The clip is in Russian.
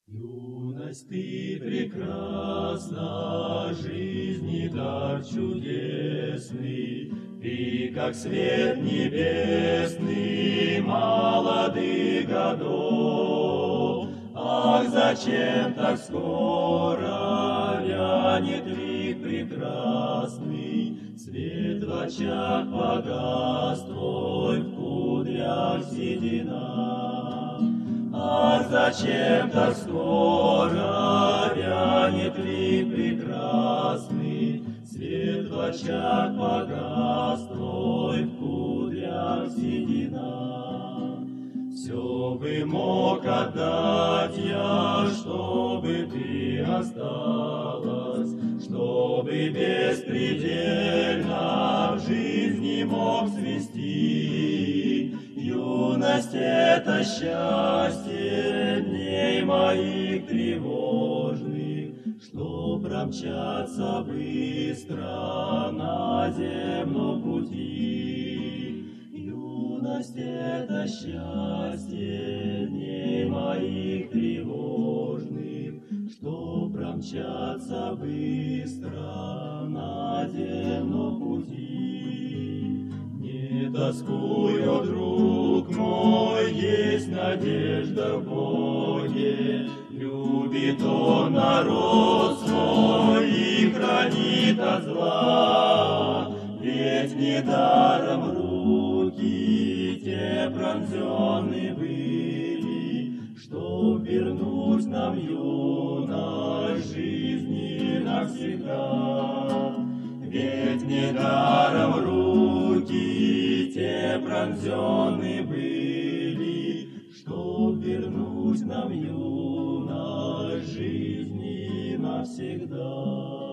Юность ты прекрасна, жизни дар чудесный, ты, как свет небесный, молодых годов. Ах, зачем так скоро вянет лик прекрасный, свет в очах погас твой, в кудрях седина. Ах, зачем так скоро вянет лик прекрасный, свет в очах погас твой, в кудрях седина. Все бы мог отдать я, чтобы ты осталась, чтобы беспредельно в жизни мог свести. Юность — это счастье дней моих тревожных, что промчаться быстро на земном пути. Юность — это счастье дней моих тревожных, что промчаться быстро на земном пути. Не тоскую, друг мой, есть надежда в Боге, любит Он народ свой и хранит от зла. Ведь недаром руки те пронзенные были, чтоб вернуть нам юность жизни навсегда. Ведь недаром руки те пронзенные были, чтоб вернуть нам юность жизни навсегда.